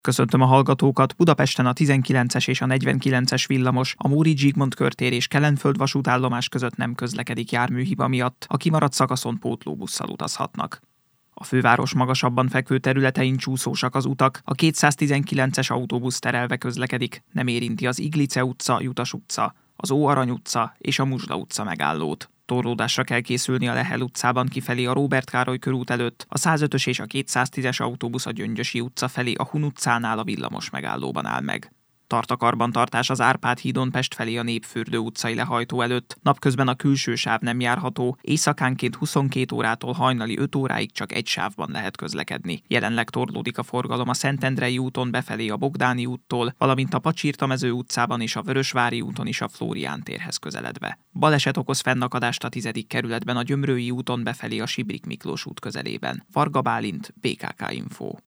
Köszöntöm a hallgatókat! Budapesten a 19-es és a 49-es villamos, a Móricz Zsigmond körtér és Kelenföld vasútállomás között nem közlekedik járműhiba miatt, a kimaradt szakaszon pótlóbusszal utazhatnak. A főváros magasabban fekvő területein csúszósak az utak, a 219-es autóbusz terelve közlekedik, nem érinti az Iglice utca, Jutas utca, az Óarany utca és a Muzsda utca megállót. Torlódásra kell készülni a Lehel utcában kifelé a Róbert Károly körút előtt, a 105-ös és a 210-es autóbusz a Gyöngyösi utca felé a Hun utcánál a villamos megállóban áll meg. Tart a karbantartás az Árpád hídon Pest felé a Népfürdő utcai lehajtó előtt, napközben a külső sáv nem járható, éjszakánként 22 órától hajnali 5 óráig csak egy sávban lehet közlekedni. Jelenleg torlódik a forgalom a Szentendrei úton befelé a Bogdáni úttól, valamint a Pacsirtamező utcában és a Vörösvári úton is a Flórián térhez közeledve. Baleset okoz fennakadást a 10. kerületben a Gyömrői úton befelé a Sibrik Miklós út közelében. Varga Bálint, BKK Info.